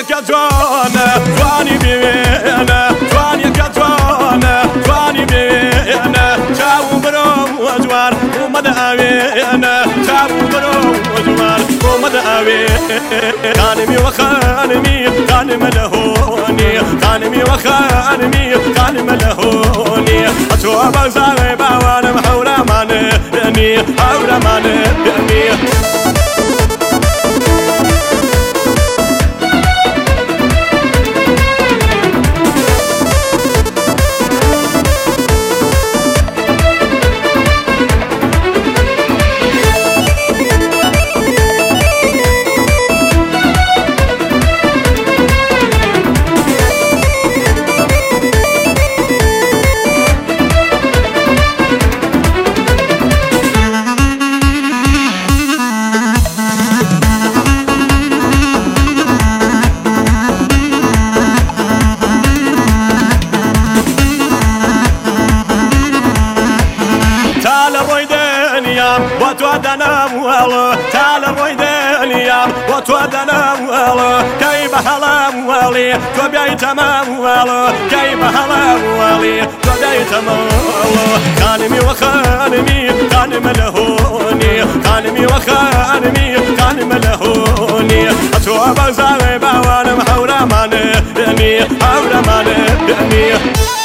يا جوانا جواني بينا جواني يا جوانا جواني بينا جاو برو وجوار ومداوينا جاو برو وجوار ومداوي خانمي وخانمي خانم لهوني خانمي وخانمي خانم لهوني أشوف زاغي باوانا محورا ماني حورا ماني وتودنا والله تعال رويدنيا وتودنا والله كيف هلا والله تبيت تمام والله كيف هلا والله تبيت تمام والله خانمي وخانمي خانم لهوني خانمي وخانمي خانم لهوني أشوف زاغي باوانا محورا ماني حورا ماني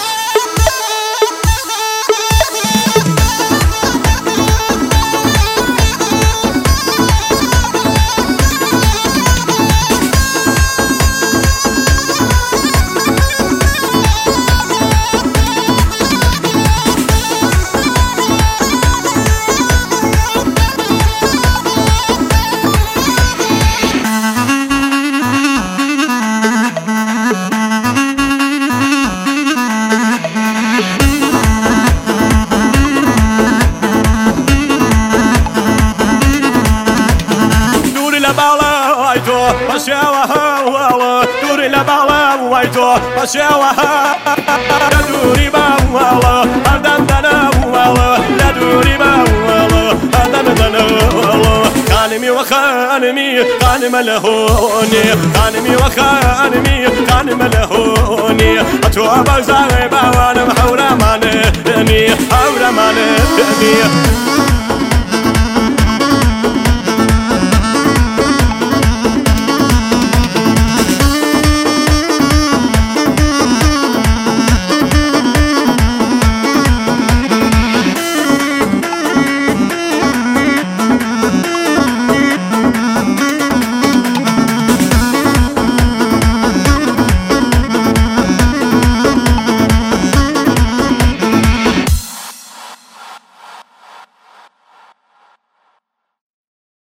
بشاوها والله دوري لبعلا وايتو بشاوها لا دوري با والله هدندنا والله لا دوري با والله هدندنا والله خانمي وخانمي خانم لهوني خانمي وخانمي خانم لهوني أتوب زاغي باوانا محورا ماني حورا ماني